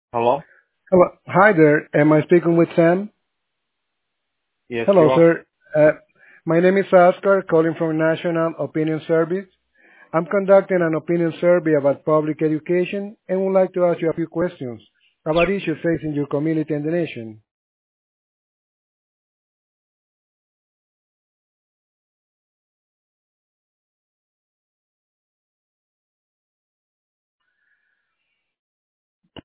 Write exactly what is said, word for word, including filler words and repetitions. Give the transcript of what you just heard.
Hello? Hello. Hi there. Am I speaking with Sam? Yes, you Hello, are. sir. Uh, my name is Oscar, calling from National Opinion Service. I'm conducting an opinion survey about public education and would like to ask you a few questions about issues facing your community and the nation.